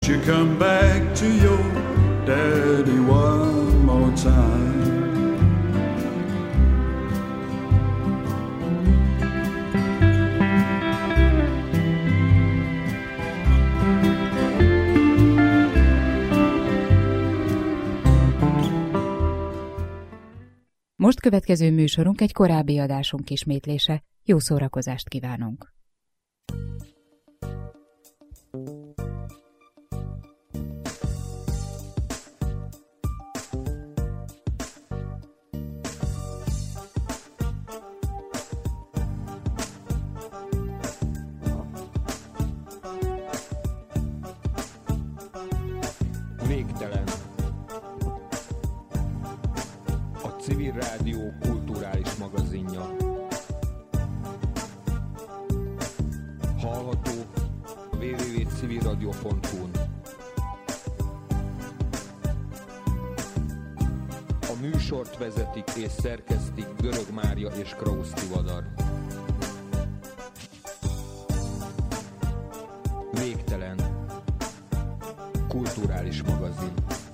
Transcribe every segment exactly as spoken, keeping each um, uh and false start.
you come back to your daddy one more time? Most következő műsorunk egy korábbi adásunk ismétlése. Jó szórakozást kívánunk! Végtelen. A Civil Rádió kulturális magazinja. Hallható double-u double-u double-u pont civil radio pont hu-n. A műsort vezetik és szerkesztik Görög Mária és Krausz Tivadar. Végtelen. Kulturális magazin.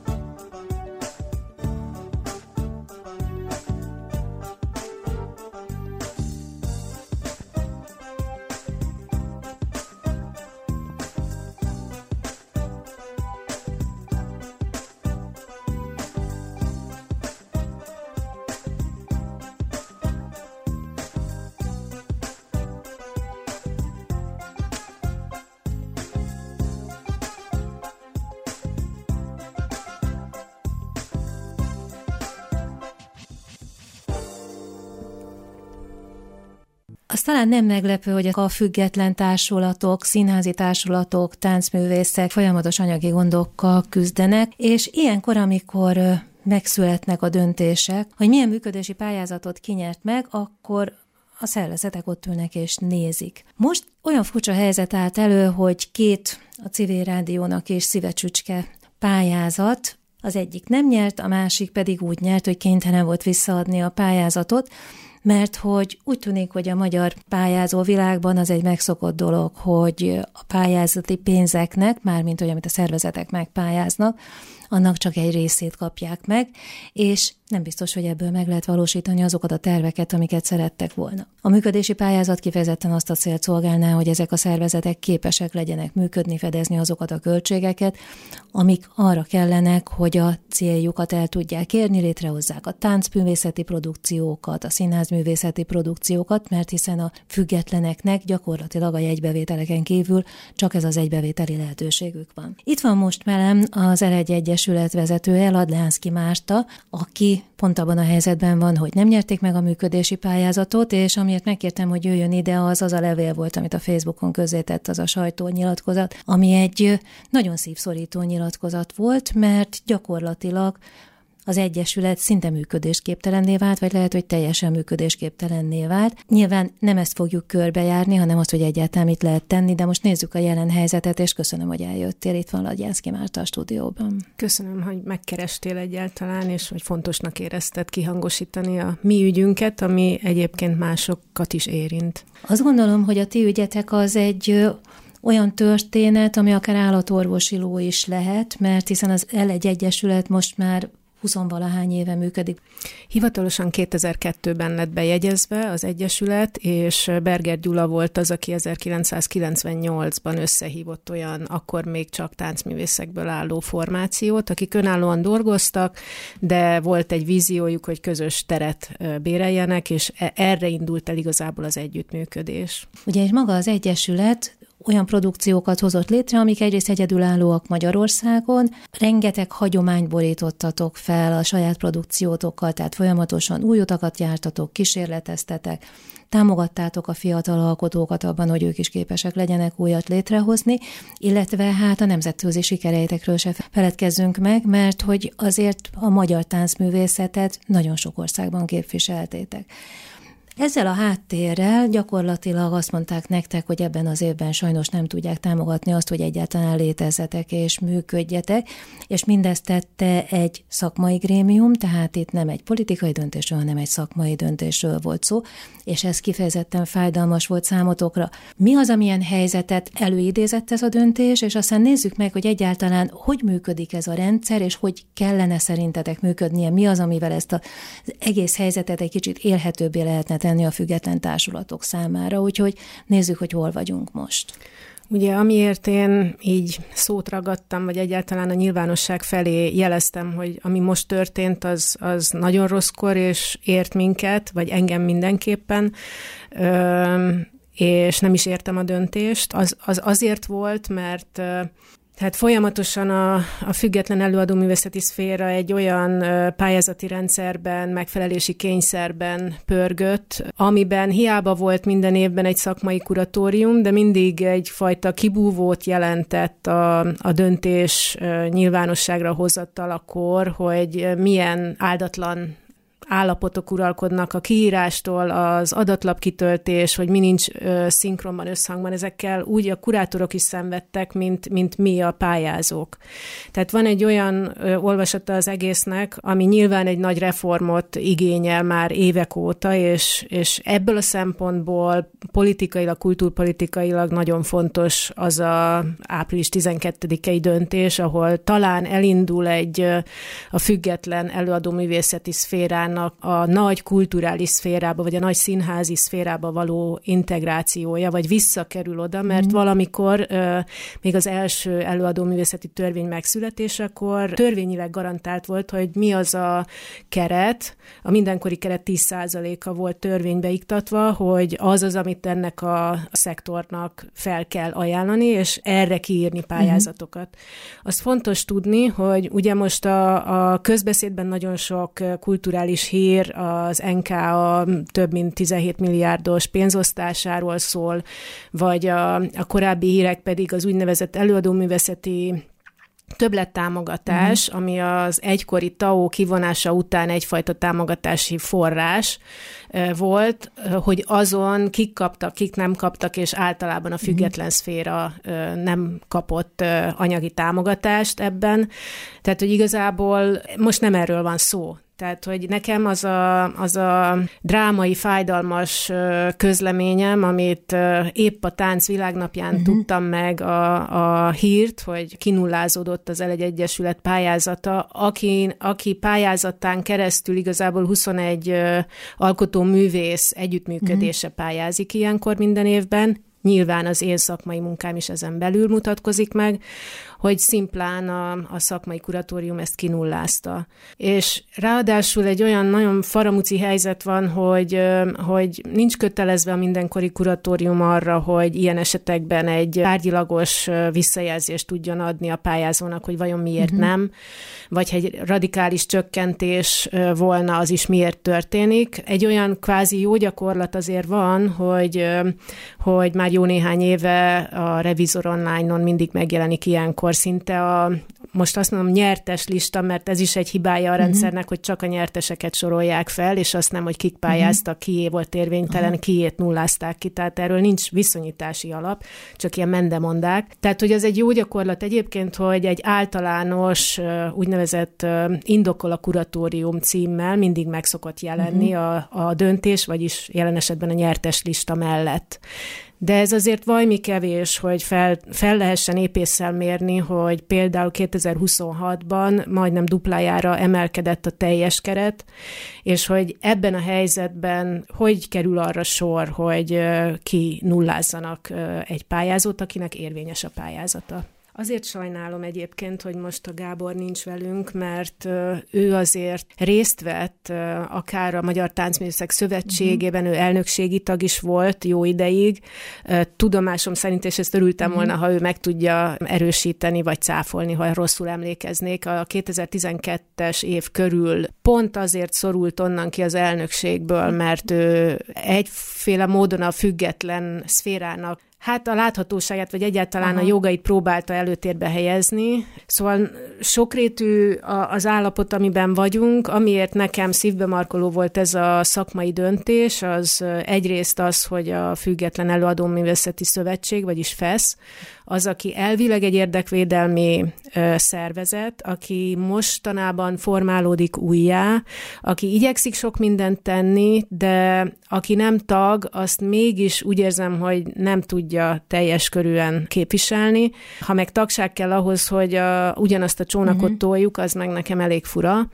Az talán nem meglepő, hogy a független társulatok, színházi társulatok, táncművészek folyamatos anyagi gondokkal küzdenek, és ilyenkor, amikor megszületnek a döntések, hogy milyen működési pályázatot kinyert meg, akkor a szervezetek ott ülnek és nézik. Most olyan furcsa helyzet állt elő, hogy két a Civil Rádiónak és Szívecsücske pályázat, az egyik nem nyert, a másik pedig úgy nyert, hogy kénytelen volt visszaadni a pályázatot, mert hogy úgy tűnik, hogy a magyar pályázó világban az egy megszokott dolog, hogy a pályázati pénzeknek, mármint olyan, amit a szervezetek megpályáznak, annak csak egy részét kapják meg, és nem biztos, hogy ebből meg lehet valósítani azokat a terveket, amiket szerettek volna. A működési pályázat kifejezetten azt a célt szolgálná, hogy ezek a szervezetek képesek legyenek működni, fedezni azokat a költségeket, amik arra kellenek, hogy a céljukat el tudják érni, létrehozzák a táncművészeti produkciókat, a színházművészeti produkciókat, mert hiszen a függetleneknek gyakorlatilag a jegybevételeken kívül csak ez az egybevételi lehetőségük van. Itt van most velem az el egy Egyesület vezetője, Ladlánszky Márta, aki pont abban a helyzetben van, hogy nem nyerték meg a működési pályázatot, és amiért megkértem, hogy jöjjön ide, az az a levél volt, amit a Facebookon közzétett, az a sajtónyilatkozat, ami egy nagyon szívszorító nyilatkozat volt, mert gyakorlatilag az Egyesület szinte működésképtelenné vált, vagy lehet, hogy teljesen működésképtelenné vált. Nyilván nem ezt fogjuk körbejárni, hanem azt, hogy egyáltalán mit lehet tenni, de most nézzük a jelen helyzetet, és köszönöm, hogy eljöttél. Itt van Ladlánszky Márta a stúdióban. Köszönöm, hogy megkerestél egyáltalán, és hogy fontosnak érezted kihangosítani a mi ügyünket, ami egyébként másokat is érint. Azt gondolom, hogy a ti ügyetek az egy olyan történet, ami akár állatorvosi ló is lehet, mert hiszen az el egy Egyesület most már huszonvalahány éve működik. Hivatalosan kétezer-kettőben lett bejegyezve az Egyesület, és Berger Gyula volt az, aki ezerkilencszázkilencvennyolcban összehívott olyan, akkor még csak táncművészekből álló formációt, akik önállóan dolgoztak, de volt egy víziójuk, hogy közös teret béreljenek, és erre indult el igazából az együttműködés. Ugye és maga az Egyesület olyan produkciókat hozott létre, amik egyrészt egyedülállóak Magyarországon, rengeteg hagyományt borítottatok fel a saját produkciótokkal, tehát folyamatosan új utakat jártatok, kísérleteztetek, támogattátok a fiatal alkotókat abban, hogy ők is képesek legyenek újat létrehozni, illetve hát a nemzetközi sikereitekről se feledkezzünk meg, mert hogy azért a magyar táncművészetet nagyon sok országban képviseltétek. Ezzel a háttérrel gyakorlatilag azt mondták nektek, hogy ebben az évben sajnos nem tudják támogatni azt, hogy egyáltalán létezzetek és működjetek, és mindezt tette egy szakmai grémium, tehát itt nem egy politikai döntésről, hanem egy szakmai döntésről volt szó, és ez kifejezetten fájdalmas volt számotokra. Mi az, amilyen helyzetet előidézett ez a döntés, és aztán nézzük meg, hogy egyáltalán hogy működik ez a rendszer, és hogy kellene szerintetek működnie, mi az, amivel ezt az egész helyzetet egy kicsit élhetőbbé lehetne tenni a független társulatok számára. Úgyhogy nézzük, hogy hol vagyunk most. Ugye, amiért én így szót ragadtam, vagy egyáltalán a nyilvánosság felé jeleztem, hogy ami most történt, az, az nagyon rosszkor, és ért minket, vagy engem mindenképpen, és nem is értem a döntést. Az, az azért volt, mert tehát folyamatosan a, a független előadóművészeti szféra egy olyan pályázati rendszerben, megfelelési kényszerben pörgött, amiben hiába volt minden évben egy szakmai kuratórium, de mindig egyfajta kibúvót jelentett a, a döntés nyilvánosságra hozatalakor, hogy milyen áldatlan állapotok uralkodnak a kiírástól, az adatlap kitöltés, hogy mi nincs ö, szinkronban, összhangban, ezekkel úgy a kurátorok is szenvedtek, mint, mint mi a pályázók. Tehát van egy olyan ö, olvasata az egésznek, ami nyilván egy nagy reformot igényel már évek óta, és, és ebből a szempontból politikailag, kultúrpolitikailag nagyon fontos az a április tizenkettedikei döntés, ahol talán elindul egy ö, a független előadóművészeti szférán a nagy kulturális szférába, vagy a nagy színházi szférába való integrációja, vagy visszakerül oda, mert mm. valamikor uh, még az első előadóművészeti törvény megszületésekor törvényileg garantált volt, hogy mi az a keret, a mindenkori keret tíz százaléka volt törvénybe iktatva, hogy az az, amit ennek a, a szektornak fel kell ajánlani, és erre kiírni pályázatokat. Mm. Azt fontos tudni, hogy ugye most a, a közbeszédben nagyon sok kulturális hír az en ká á több mint tizenhét milliárdos pénzosztásáról szól, vagy a, a korábbi hírek pedig az úgynevezett előadóművészeti többlettámogatás, mm. ami az egykori té á o kivonása után egyfajta támogatási forrás volt, hogy azon kik kaptak, kik nem kaptak, és általában a független mm. szféra nem kapott anyagi támogatást ebben. Tehát, hogy igazából most nem erről van szó. Tehát, hogy nekem az a, az a drámai, fájdalmas közleményem, amit épp a Tánc Világnapján uh-huh. tudtam meg a, a hírt, hogy kinullázódott az Elegy Egyesület pályázata, aki, aki pályázatán keresztül igazából huszonegy alkotóművész együttműködése uh-huh. pályázik ilyenkor minden évben. Nyilván az én szakmai munkám is ezen belül mutatkozik meg, hogy szimplán a, a szakmai kuratórium ezt kinullázta. És ráadásul egy olyan nagyon faramuci helyzet van, hogy, hogy nincs kötelezve a mindenkori kuratórium arra, hogy ilyen esetekben egy tárgyilagos visszajelzést tudjon adni a pályázónak, hogy vajon miért uh-huh. nem, vagy egy radikális csökkentés volna, az is miért történik. Egy olyan kvázi jó gyakorlat azért van, hogy, hogy már jó néhány éve a Revizor Online-on mindig megjelenik ilyenkor szinte a, most azt mondom, nyertes lista, mert ez is egy hibája a rendszernek, uh-huh. hogy csak a nyerteseket sorolják fel, és azt nem, hogy kik pályáztak, kié volt érvénytelen, uh-huh. kiét nullázták ki, tehát erről nincs viszonyítási alap, csak ilyen mendemondák. Tehát, hogy ez egy jó gyakorlat egyébként, hogy egy általános úgynevezett indokol a kuratórium címmel mindig meg szokott jelenni uh-huh. a, a döntés, vagyis jelen esetben a nyertes lista mellett. De ez azért valami kevés, hogy fel, fel lehessen épésszel mérni, hogy például kétezer-huszonhatban majdnem duplájára emelkedett a teljes keret, és hogy ebben a helyzetben hogy kerül arra sor, hogy ki nullázzanak egy pályázót, akinek érvényes a pályázata. Azért sajnálom egyébként, hogy most a Gábor nincs velünk, mert ő azért részt vett akár a Magyar Táncművészek Szövetségében, uh-huh. ő elnökségi tag is volt jó ideig. Tudomásom szerint, és ezt örültem uh-huh. volna, ha ő meg tudja erősíteni, vagy cáfolni, ha rosszul emlékeznék. A kétezer-tizenkettes év körül pont azért szorult onnan ki az elnökségből, mert ő egyféle módon a független szférának hát a láthatóságát, vagy egyáltalán Aha. a jogait próbálta előtérbe helyezni. Szóval sokrétű az állapot, amiben vagyunk, amiért nekem szívbe markoló volt ez a szakmai döntés, az egyrészt az, hogy a Független Előadóművészeti Szövetség, vagyis FESZ, az, aki elvileg egy érdekvédelmi ö, szervezet, aki mostanában formálódik újjá, aki igyekszik sok mindent tenni, de aki nem tag, azt mégis úgy érzem, hogy nem tudja teljes körűen képviselni. Ha meg tagság kell ahhoz, hogy a, ugyanazt a csónakot uh-huh. toljuk, az meg nekem elég fura.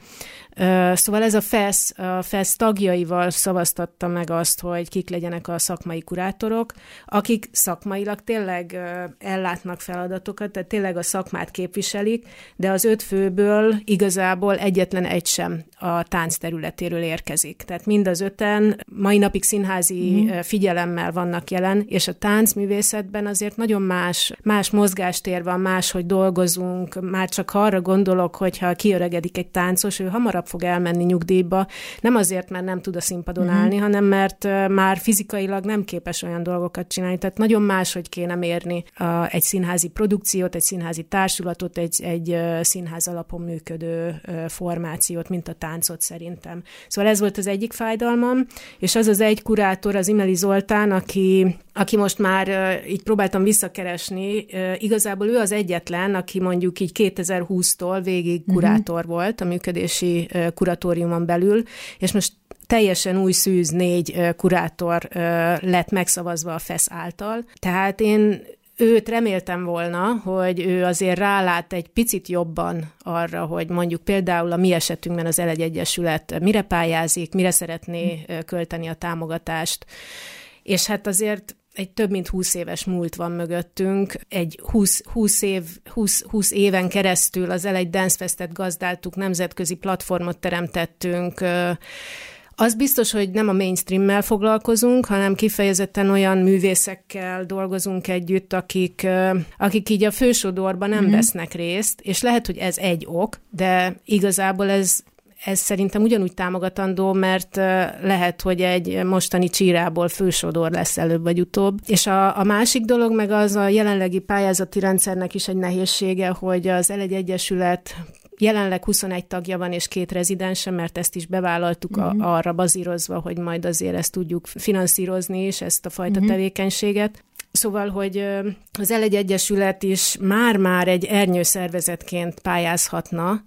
Szóval ez a FESZ, a FESZ tagjaival szavaztatta meg azt, hogy kik legyenek a szakmai kurátorok, akik szakmailag tényleg ellátnak feladatokat, tehát tényleg a szakmát képviselik, de az öt főből igazából egyetlen egy sem a tánc területéről érkezik. Tehát mind az öten mai napig színházi mm. figyelemmel vannak jelen, és a táncművészetben azért nagyon más, más mozgástér van, máshogy dolgozunk, már csak arra gondolok, hogyha kiöregedik egy táncos, ő hamarabb fog elmenni nyugdíjba, nem azért, mert nem tud a színpadon mm-hmm. állni, hanem mert már fizikailag nem képes olyan dolgokat csinálni. Tehát nagyon máshogy kéne mérni a, egy színházi produkciót, egy színházi társulatot, egy, egy színház alapon működő formációt, mint a táncot szerintem. Szóval ez volt az egyik fájdalmam, és az az egy kurátor, az Imeli Zoltán, aki, aki most már így próbáltam visszakeresni, igazából ő az egyetlen, aki mondjuk így kétezer-húsztól végig kurátor mm-hmm. volt a működési kuratóriumon belül, és most teljesen új szűz négy kurátor lett megszavazva a FESZ által. Tehát én őt reméltem volna, hogy ő azért rálát egy picit jobban arra, hogy mondjuk például a mi esetünkben az Elegy Egyesület mire pályázik, mire szeretné költeni a támogatást. És hát azért egy több mint húsz éves múlt van mögöttünk, egy húsz, húsz, év, húsz, húsz éven keresztül az Elegy Dance Festet gazdáltuk, nemzetközi platformot teremtettünk. Az biztos, hogy nem a mainstreammel foglalkozunk, hanem kifejezetten olyan művészekkel dolgozunk együtt, akik, akik így a fősodorban nem mm-hmm. vesznek részt, és lehet, hogy ez egy ok, de igazából ez Ez szerintem ugyanúgy támogatandó, mert lehet, hogy egy mostani csírából fősodor lesz előbb vagy utóbb. És a, a másik dolog meg az a jelenlegi pályázati rendszernek is egy nehézsége, hogy az Elegy Egyesület jelenleg huszonegy tagja van, és két rezidense, mert ezt is bevállaltuk mm-hmm. a, arra bazírozva, hogy majd azért ezt tudjuk finanszírozni is, ezt a fajta mm-hmm. tevékenységet. Szóval, hogy az Elegy Egyesület is már-már egy ernyőszervezetként pályázhatna,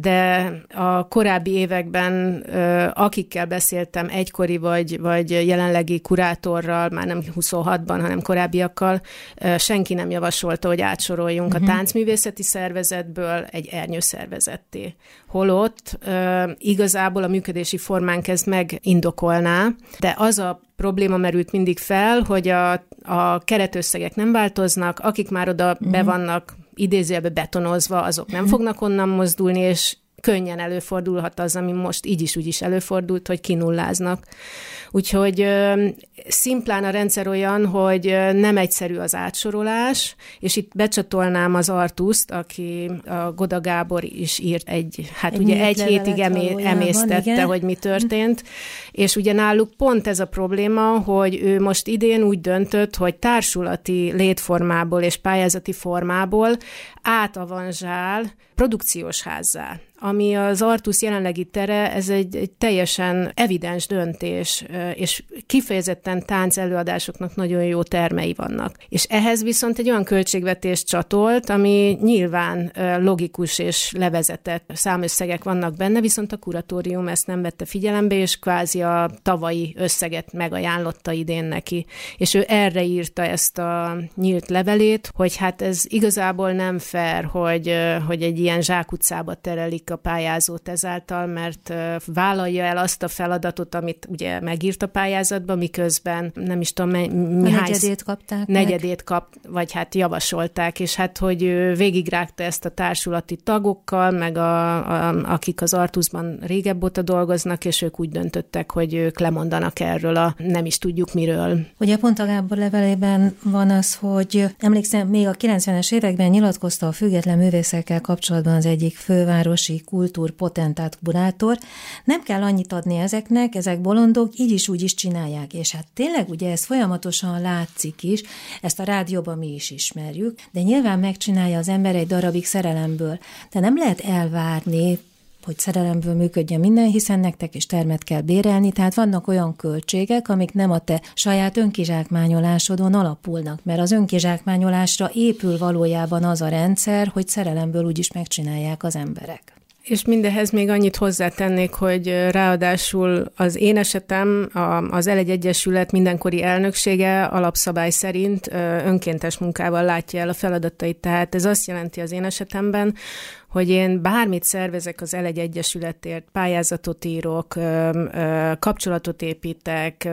de a korábbi években, akikkel beszéltem, egykori vagy, vagy jelenlegi kurátorral, már nem huszonhatban, hanem korábbiakkal, senki nem javasolta, hogy átsoroljunk uh-huh. a táncművészeti szervezetből egy ernyőszervezetté. Holott igazából a működési formánk ezt megindokolná, de az a probléma merült mindig fel, hogy a, a keretösszegek nem változnak, akik már oda uh-huh. be vannak idézőjelbe betonozva, azok nem fognak onnan mozdulni, és könnyen előfordulhat az, ami most így is úgy is előfordult, hogy kinulláznak. Úgyhogy ö, szimplán a rendszer olyan, hogy nem egyszerű az átsorolás, és itt becsatolnám az Artuszt, aki a Goda Gábor is írt egy, hát egy ugye egy hétig emé, emésztette, igen. hogy mi történt, és ugye náluk pont ez a probléma, hogy ő most idén úgy döntött, hogy társulati létformából és pályázati formából átavanzsál produkciós házzá, ami az Artusz jelenlegi tere, ez egy, egy teljesen evidens döntés, és kifejezetten tánc előadásoknak nagyon jó termei vannak. És ehhez viszont egy olyan költségvetést csatolt, ami nyilván logikus és levezetett számösszegek vannak benne, viszont a kuratórium ezt nem vette figyelembe, és kvázi a tavalyi összeget megajánlotta idén neki. És ő erre írta ezt a nyílt levelét, hogy hát ez igazából nem fair, hogy, hogy egy ilyen zsákutcába terelik a pályázót ezáltal, mert vállalja el azt a feladatot, amit ugye megírt a pályázatba, miközben nem is tudom, mi hány negyedét kapták negyedét kap, vagy hát javasolták, és hát, hogy ő végigrágta ezt a társulati tagokkal, meg a, a, akik az Artuszban régebb óta dolgoznak, és ők úgy döntöttek, hogy ők lemondanak erről a nem is tudjuk miről. Ugye pont a Gábor levelében van az, hogy emlékszem, még a kilencvenes években nyilatkozta a független művészekkel kapcsolatban az egyik fővárosi európai kultúrpotentát kurátor. Nem kell annyit adni ezeknek, ezek bolondok, így is úgy is csinálják, és hát tényleg ugye ez folyamatosan látszik is, ezt a rádióban mi is ismerjük, de nyilván megcsinálja az ember egy darabig szerelemből. De nem lehet elvárni, hogy szerelemből működjön minden, hiszen nektek is termet kell bérelni, tehát vannak olyan költségek, amik nem a te saját önkizsákmányolásodon alapulnak, mert az önkizsákmányolásra épül valójában az a rendszer, hogy szerelemből úgyis megcsinálják az emberek. És mindehez még annyit hozzátennék, hogy ráadásul az én esetem, az el egy Egyesület mindenkori elnöksége alapszabály szerint önkéntes munkával látja el a feladatait. Tehát ez azt jelenti az én esetemben, hogy én bármit szervezek az el egy Egyesületért, pályázatot írok, kapcsolatot építek,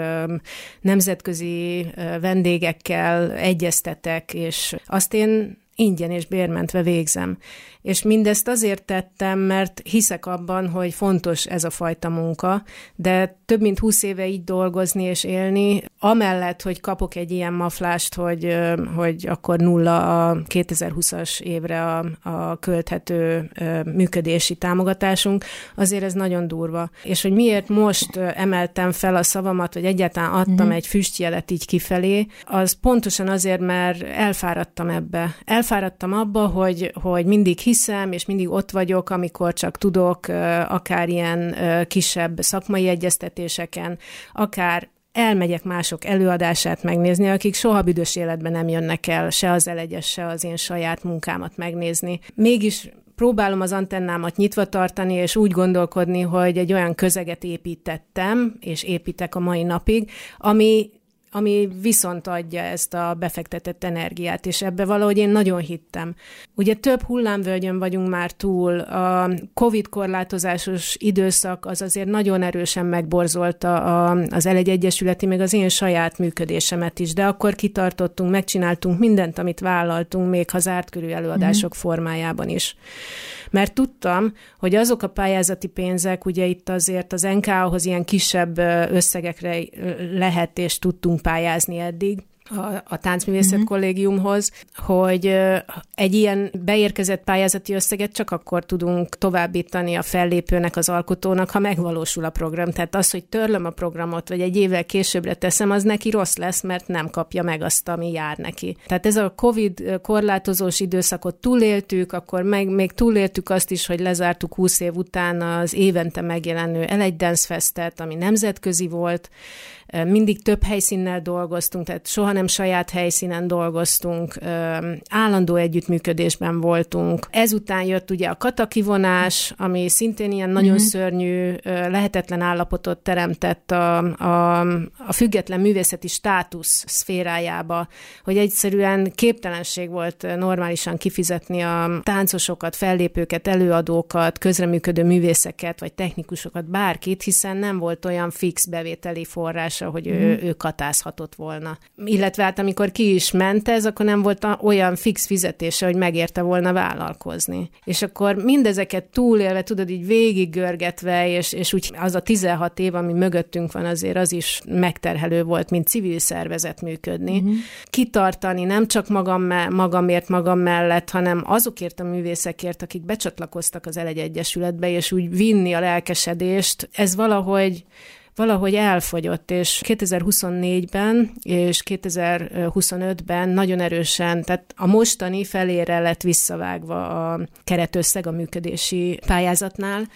nemzetközi vendégekkel egyeztetek, és azt én ingyen és bérmentve végzem. És mindezt azért tettem, mert hiszek abban, hogy fontos ez a fajta munka, de több mint húsz éve így dolgozni és élni, amellett, hogy kapok egy ilyen maflást, hogy, hogy akkor nulla a kétezer-húszas évre a, a költhető működési támogatásunk, azért ez nagyon durva. És hogy miért most emeltem fel a szavamat, vagy egyáltalán adtam mm-hmm. egy füstjelet így kifelé, az pontosan azért, mert elfáradtam ebbe. Elfáradtam abba, hogy, hogy mindig hiszem, és mindig ott vagyok, amikor csak tudok, akár ilyen kisebb szakmai egyeztetéseken, akár elmegyek mások előadását megnézni, akik soha büdös életben nem jönnek el, se az elegyes, se az én saját munkámat megnézni. Mégis próbálom az antennámat nyitva tartani, és úgy gondolkodni, hogy egy olyan közeget építettem, és építek a mai napig, ami ami viszont adja ezt a befektetett energiát, és ebbe valahogy én nagyon hittem. Ugye több hullámvölgyön vagyunk már túl, a Covid korlátozásos időszak az azért nagyon erősen megborzolta a, az el egy Egyesületi, meg az én saját működésemet is, de akkor kitartottunk, megcsináltunk mindent, amit vállaltunk, még ha zárt körű előadások mm. formájában is. Mert tudtam, hogy azok a pályázati pénzek, ugye itt azért az en ká á-hoz ilyen kisebb összegekre lehet és tudtunk pályázni eddig, a, a Táncművészet uh-huh. Kollégiumhoz, hogy egy ilyen beérkezett pályázati összeget csak akkor tudunk továbbítani a fellépőnek, az alkotónak, ha megvalósul a program. Tehát az, hogy törlöm a programot, vagy egy évvel későbbre teszem, az neki rossz lesz, mert nem kapja meg azt, ami jár neki. Tehát ez a Covid korlátozós időszakot túléltük, akkor meg, még túléltük azt is, hogy lezártuk húsz év után az évente megjelenő el egy Dance Festet, ami nemzetközi volt, mindig több helyszínnel dolgoztunk, tehát soha nem saját helyszínen dolgoztunk, állandó együttműködésben voltunk. Ezután jött ugye a katakivonás, ami szintén ilyen nagyon mm-hmm. szörnyű, lehetetlen állapotot teremtett a, a, a független művészeti státusz szférájába, hogy egyszerűen képtelenség volt normálisan kifizetni a táncosokat, fellépőket, előadókat, közreműködő művészeket, vagy technikusokat, bárkit, hiszen nem volt olyan fix bevételi forrás, hogy mm. ő, ő katázhatott volna. Illetve hát amikor ki is ment ez, akkor nem volt olyan fix fizetése, hogy megérte volna vállalkozni. És akkor mindezeket túlélve, tudod, így végig görgetve, és, és úgy az a tizenhat év, ami mögöttünk van, azért az is megterhelő volt, mint civil szervezet működni. Mm. Kitartani nem csak magam me- magamért, magam mellett, hanem azokért a művészekért, akik becsatlakoztak az el egy Egyesületbe, és úgy vinni a lelkesedést, ez valahogy valahogy elfogyott, és kétezer-huszonnégyben és kétezer-huszonötben nagyon erősen, tehát a mostani felére lett visszavágva a keretösszeg a működési pályázatnál,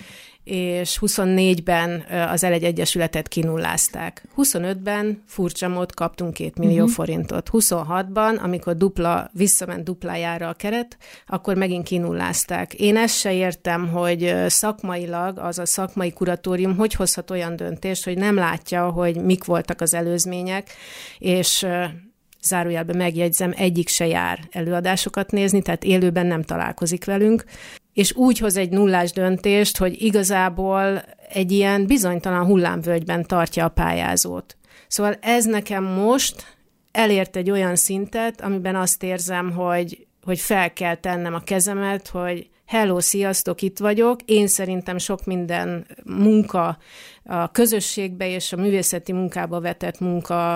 és huszonnégyben az el egy Egyesületet kinullázták. huszonötben furcsa mód kaptunk két millió uh-huh. forintot. huszonhatban, amikor dupla, visszament duplájára a keret, akkor megint kinullázták. Én ezt se értem, hogy szakmailag az a szakmai kuratórium hogy hozhat olyan döntést, hogy nem látja, hogy mik voltak az előzmények, és zárójelben megjegyzem, egyik se jár előadásokat nézni, tehát élőben nem találkozik velünk, és úgy hoz egy nullás döntést, hogy igazából egy ilyen bizonytalan hullámvölgyben tartja a pályázót. Szóval ez nekem most elért egy olyan szintet, amiben azt érzem, hogy, hogy fel kell tennem a kezemet, hogy hello, sziasztok, itt vagyok. Én szerintem sok minden munka, a közösségbe és a művészeti munkába vetett munka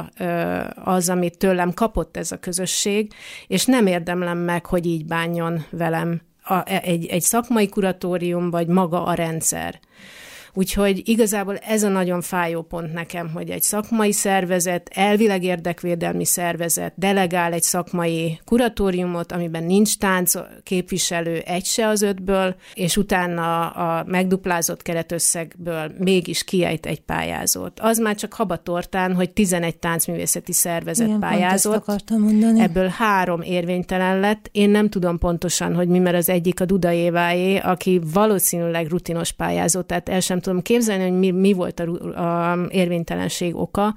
az, amit tőlem kapott ez a közösség, és nem érdemlem meg, hogy így bánjon velem a, egy, egy szakmai kuratórium, vagy maga a rendszer. Úgyhogy igazából ez a nagyon fájó pont nekem, hogy egy szakmai szervezet, elvileg érdekvédelmi szervezet delegál egy szakmai kuratóriumot, amiben nincs tánc képviselő, egy se az ötből, és utána a megduplázott keretösszegből mégis kiejt egy pályázót. Az már csak habatortán, hogy tizenegy táncművészeti szervezet igen, pályázott, ebből három érvénytelen lett. Én nem tudom pontosan, hogy mi, mert az egyik a Duda Éváé, aki valószínűleg rutinos pályázó, tehát el sem tudom képzelni, hogy mi, mi volt a, a érvénytelenség oka,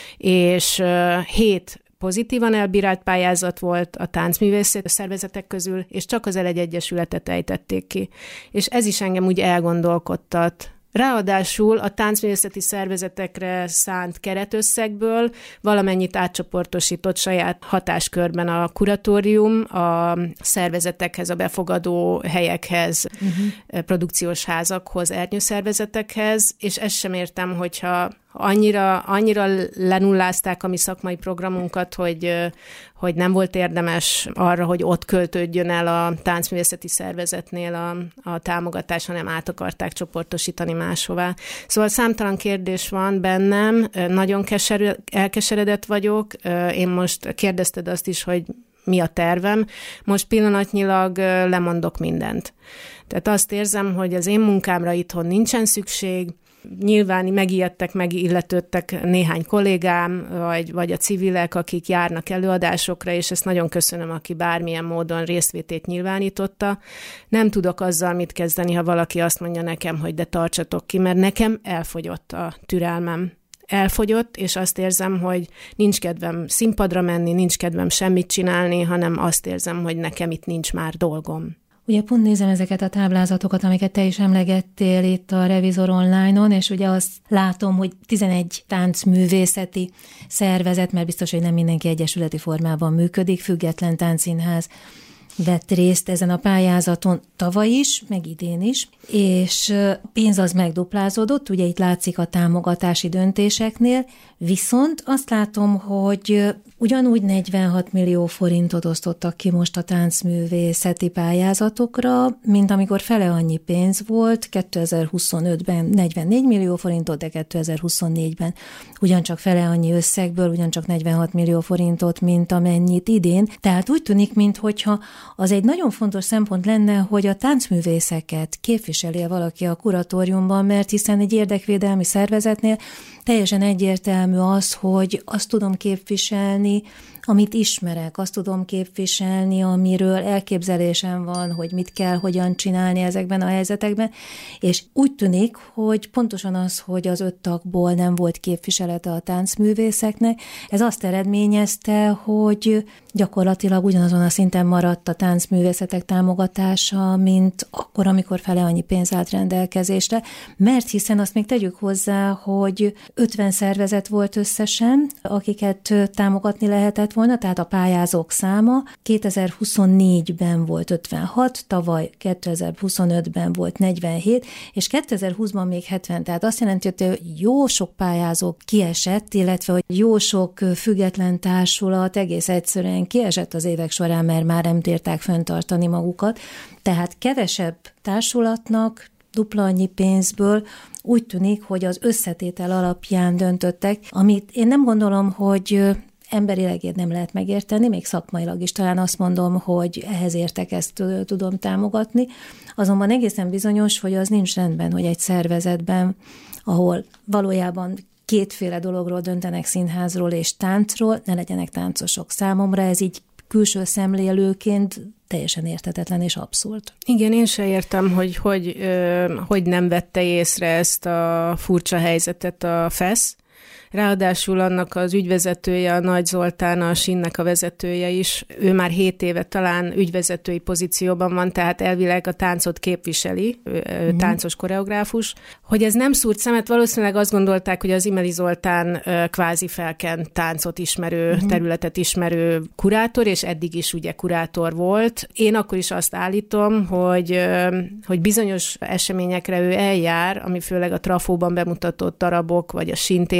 és uh, hét pozitívan elbírált pályázat volt a táncművészeti szervezetek közül, és csak az Elegy Egyesületet ejtették ki. És ez is engem úgy elgondolkodtat. Ráadásul a táncművészeti szervezetekre szánt keretösszegből valamennyit átcsoportosított saját hatáskörben a kuratórium, a szervezetekhez, a befogadó helyekhez, uh-huh. produkciós házakhoz, ernyőszervezetekhez, és ezt sem értem, hogyha annyira, annyira lenullázták a mi szakmai programunkat, hogy, hogy nem volt érdemes arra, hogy ott költődjön el a táncművészeti szervezetnél a, a támogatás, hanem át akarták csoportosítani máshová. Szóval számtalan kérdés van bennem, nagyon keserű, elkeseredett vagyok. Én most kérdezted azt is, hogy mi a tervem. Most pillanatnyilag lemondok mindent. Tehát azt érzem, hogy az én munkámra itthon nincsen szükség. Nyilván megijedtek, megilletődtek néhány kollégám, vagy, vagy a civilek, akik járnak előadásokra, és ezt nagyon köszönöm, aki bármilyen módon részvétét nyilvánította. Nem tudok azzal mit kezdeni, ha valaki azt mondja nekem, hogy de tartsatok ki, mert nekem elfogyott a türelmem. Elfogyott, és azt érzem, hogy nincs kedvem színpadra menni, nincs kedvem semmit csinálni, hanem azt érzem, hogy nekem itt nincs már dolgom. Ugye pont nézem ezeket a táblázatokat, amiket te is emlegettél itt a Revizor online-on, és ugye azt látom, hogy tizenegy táncművészeti szervezet, mert biztos, hogy nem mindenki egyesületi formában működik, független táncszínház vett részt ezen a pályázaton tavaly is, meg idén is, és pénz az megduplázódott, ugye itt látszik a támogatási döntéseknél, viszont azt látom, hogy ugyanúgy negyvenhat millió forintot osztottak ki most a táncművészeti pályázatokra, mint amikor fele annyi pénz volt, kétezer-huszonötben negyvennégy millió forintot, de kétezer-huszonnégyben ugyancsak fele annyi összegből, ugyancsak negyvenhat millió forintot, mint amennyit idén. Tehát úgy tűnik, minthogyha az egy nagyon fontos szempont lenne, hogy a táncművészeket képviseli valaki a kuratóriumban, mert hiszen egy érdekvédelmi szervezetnél teljesen egyértelmű az, hogy azt tudom képviselni, amit ismerek, azt tudom képviselni, amiről elképzelésem van, hogy mit kell, hogyan csinálni ezekben a helyzetekben, és úgy tűnik, hogy pontosan az, hogy az öt tagból nem volt képviselete a táncművészeknek, ez azt eredményezte, hogy gyakorlatilag ugyanazon a szinten maradt a táncművészetek támogatása, mint akkor, amikor fele annyi pénz állt rendelkezésre, mert hiszen azt még tegyük hozzá, hogy ötven szervezet volt összesen, akiket támogatni lehetett volna, tehát a pályázók száma kétezer-huszonnégyben volt ötvenhat, tavaly kétezer-huszonötben volt negyvenhét, és kétezer-húszban még hetven, tehát azt jelenti, hogy jó sok pályázó kiesett, illetve hogy jó sok független társulat egész egyszerűen kiesett az évek során, mert már nem bírták fenntartani magukat, tehát kevesebb társulatnak dupla annyi pénzből úgy tűnik, hogy az összetétel alapján döntöttek, amit én nem gondolom, hogy emberileg nem lehet megérteni, még szakmailag is talán azt mondom, hogy ehhez értek, ezt tudom támogatni. Azonban egészen bizonyos, hogy az nincs rendben, hogy egy szervezetben, ahol valójában kétféle dologról döntenek, színházról és táncról, ne legyenek táncosok. Számomra ez így külső szemlélőként teljesen érthetetlen és abszurd. Igen, én se értem, hogy hogy, ö, hogy nem vette észre ezt a furcsa helyzetet a FESZ. Ráadásul annak az ügyvezetője, a Nagy Zoltán, a Sinnek a vezetője is, ő már hét éve talán ügyvezetői pozícióban van, tehát elvileg a táncot képviseli, mm. táncos koreográfus. Hogy ez nem szúrt szemet, valószínűleg azt gondolták, hogy az Imeli Zoltán kvázi felkent táncot ismerő, mm. területet ismerő kurátor, és eddig is ugye kurátor volt. Én akkor is azt állítom, hogy, hogy bizonyos eseményekre ő eljár, ami főleg a Trafóban bemutatott darabok, vagy a Sintérintől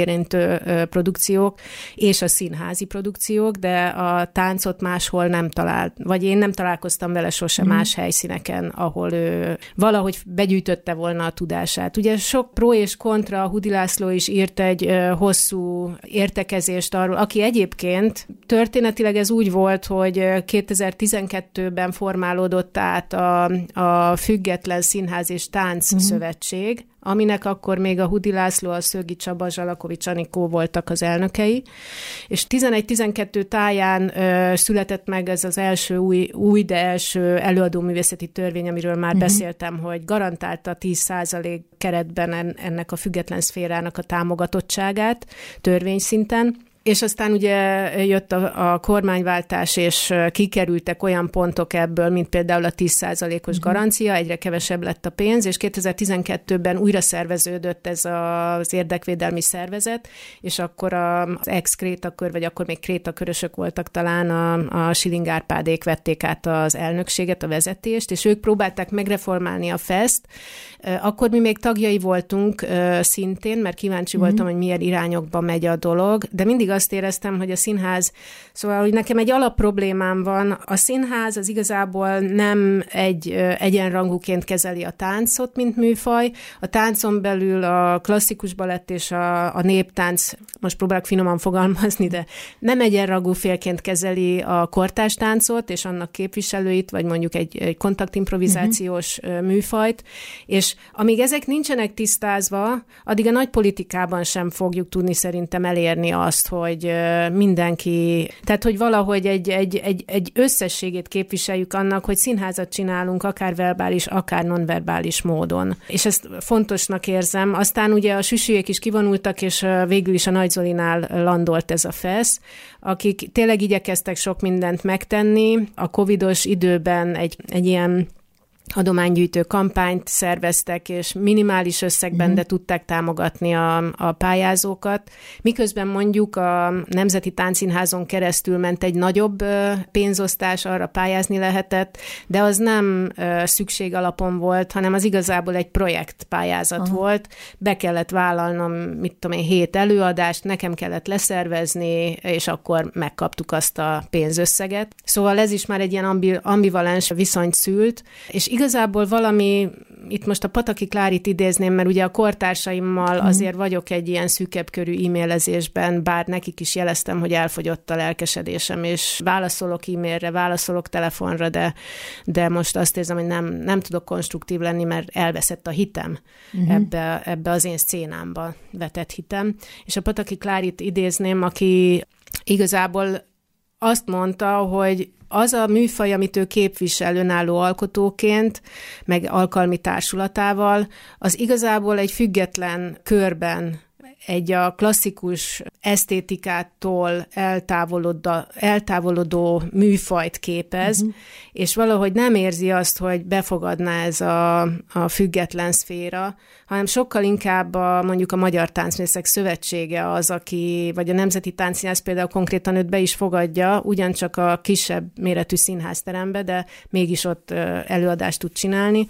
megfelelő produkciók, és a színházi produkciók, de a táncot máshol nem talált, vagy én nem találkoztam vele sose mm. más helyszíneken, ahol ő valahogy begyűjtötte volna a tudását. Ugye sok pro és kontra, Hudi László is írt egy hosszú értekezést arról, aki egyébként történetileg ez úgy volt, hogy kétezer-tizenkettőben formálódott át a, a Független Színház és Tánc mm. Szövetség, aminek akkor még a Hudi László, a Szögi Csaba, Zsalakovics Anikó voltak az elnökei, és tizenegy-tizenkettő táján ö, született meg ez az első új, új de első előadóművészeti törvény, amiről már uh-huh. beszéltem, hogy garantálta tíz százalék keretben ennek a független szférának a támogatottságát törvényszinten. És aztán ugye jött a, a kormányváltás, és kikerültek olyan pontok ebből, mint például a tíz százalékos uh-huh. garancia, egyre kevesebb lett a pénz, és kétezer-tizenkettőben újra szerveződött ez az érdekvédelmi szervezet, és akkor az ex-krétakör, vagy akkor még krétakörösök voltak talán, a, a Schilling Árpádék vették át az elnökséget, a vezetést, és ők próbálták megreformálni a feszt. Akkor mi még tagjai voltunk szintén, mert kíváncsi uh-huh. voltam, hogy milyen irányokba megy a dolog, de mindig azt éreztem, hogy a színház, szóval, hogy nekem egy alapproblémám van, a színház az igazából nem egy egyenrangúként kezeli a táncot, mint műfaj, a táncon belül a klasszikus balett és a, a néptánc, most próbálok finoman fogalmazni, de nem egyenrangú félként kezeli a kortárs táncot, és annak képviselőit, vagy mondjuk egy, egy kontaktimprovizációs uh-huh. műfajt, és amíg ezek nincsenek tisztázva, addig a nagy politikában sem fogjuk tudni szerintem elérni azt, hogy mindenki, tehát hogy valahogy egy, egy, egy, egy összességét képviseljük annak, hogy színházat csinálunk akár verbális, akár nonverbális módon. És ezt fontosnak érzem. Aztán ugye a süsülyék is kivonultak, és végül is a Nagy Zolinál landolt ez a fesz, akik tényleg igyekeztek sok mindent megtenni. A covidos időben egy, egy ilyen adománygyűjtő kampányt szerveztek, és minimális összegben, mm. de tudták támogatni a, a pályázókat. Miközben mondjuk a Nemzeti Táncszínházon keresztül ment egy nagyobb pénzosztás, arra pályázni lehetett, de az nem szükség alapon volt, hanem az igazából egy projektpályázat Aha. volt. Be kellett vállalnom, mit tudom én, hét előadást, nekem kellett leszervezni, és akkor megkaptuk azt a pénzösszeget. Szóval ez is már egy ilyen ambi, ambivalens viszonyt szült, és igazából valami, itt most a Pataki Klárit idézném, mert ugye a kortársaimmal azért vagyok egy ilyen szűkebb körű e-mailezésben, bár nekik is jeleztem, hogy elfogyott a lelkesedésem, és válaszolok e-mailre, válaszolok telefonra, de, de most azt érzem, hogy nem, nem tudok konstruktív lenni, mert elveszett a hitem uh-huh. ebbe, ebbe az én szcénámba vetett hitem. És a Pataki Klárit idézném, aki igazából azt mondta, hogy az a műfaj, amit ő képvisel önálló alkotóként, meg alkalmi társulatával, az igazából egy független körben egy a klasszikus esztétikától eltávolodó, eltávolodó műfajt képez, uh-huh. és valahogy nem érzi azt, hogy befogadná ez a, a független szféra, hanem sokkal inkább a, mondjuk a Magyar Táncművészek Szövetsége az, aki, vagy a Nemzeti Táncszínház például konkrétan őt be is fogadja, ugyancsak a kisebb méretű színházterembe, de mégis ott előadást tud csinálni.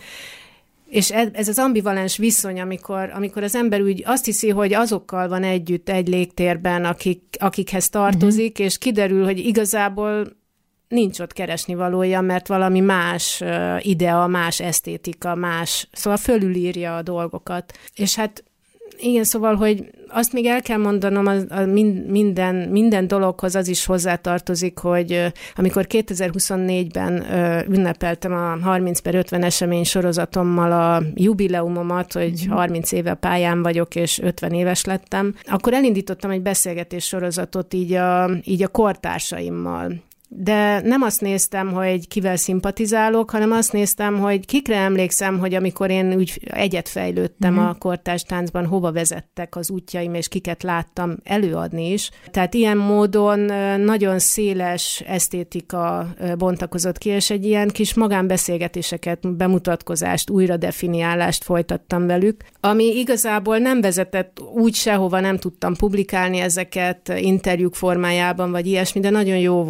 És ez az ambivalens viszony, amikor, amikor az ember úgy azt hiszi, hogy azokkal van együtt egy légtérben, akik, akikhez tartozik, uh-huh. és kiderül, hogy igazából nincs ott keresnivalója, mert valami más idea, más esztétika, más, szóval fölülírja a dolgokat. És hát igen, szóval, hogy azt még el kell mondanom, az, a minden, minden dologhoz az is hozzátartozik, hogy amikor kétezer-huszonnégyben ünnepeltem a harminc per ötven esemény sorozatommal a jubileumomat, hogy harminc éve pályán vagyok, és ötven éves lettem, akkor elindítottam egy beszélgetés sorozatot így a, így a kortársaimmal. De nem azt néztem, hogy kivel szimpatizálok, hanem azt néztem, hogy kikre emlékszem, hogy amikor én úgy egyet fejlődtem mm-hmm. a kortárs táncban, hova vezettek az útjaim, és kiket láttam előadni is. Tehát ilyen módon nagyon széles esztétika bontakozott ki, és egy ilyen kis magánbeszélgetéseket, bemutatkozást, újra definiálást folytattam velük, ami igazából nem vezetett úgy sehova, nem tudtam publikálni ezeket interjúk formájában, vagy ilyesmi, de nagyon jó volt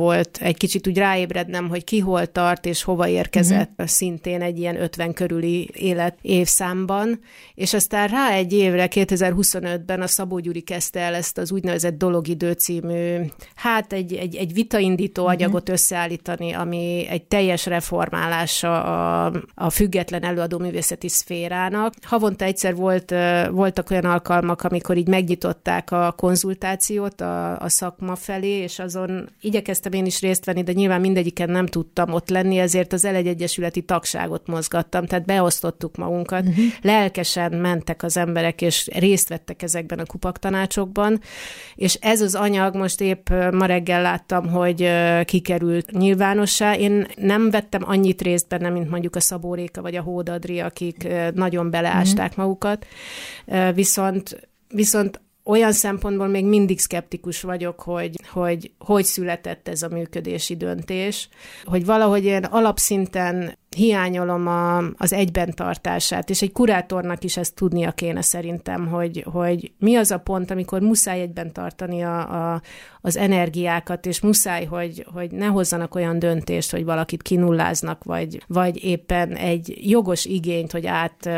egy kicsit úgy ráébrednem, hogy ki hol tart és hova érkezett, uh-huh. szintén egy ilyen ötven körüli élet évszámban, és aztán rá egy évre, kétezer-huszonötben a Szabó Gyuri kezdte el ezt az úgynevezett Dologidő című, hát egy, egy, egy vitaindító uh-huh. anyagot összeállítani, ami egy teljes reformálása a, a független előadóművészeti szférának. Havonta egyszer volt, voltak olyan alkalmak, amikor így megnyitották a konzultációt a, a szakma felé, és azon igyekeztem én is részt venni, de nyilván mindegyiken nem tudtam ott lenni, ezért az el egy egyesületi tagságot mozgattam, tehát beosztottuk magunkat. Uh-huh. Lelkesen mentek az emberek, és részt vettek ezekben a kupaktanácsokban, és ez az anyag, most épp ma reggel láttam, hogy kikerült nyilvánossá. Én nem vettem annyit részt benne, mint mondjuk a Szabó Réka vagy a Hód Adri, akik nagyon beleásták uh-huh. magukat, viszont, viszont olyan szempontból még mindig szkeptikus vagyok, hogy, hogy hogy született ez a működési döntés, hogy valahogy én alapszinten hiányolom a, az egyben tartását, és egy kurátornak is ezt tudnia kéne szerintem, hogy, hogy mi az a pont, amikor muszáj egyben tartani a, a, az energiákat, és muszáj, hogy, hogy ne hozzanak olyan döntést, hogy valakit kinulláznak, vagy, vagy éppen egy jogos igényt, hogy át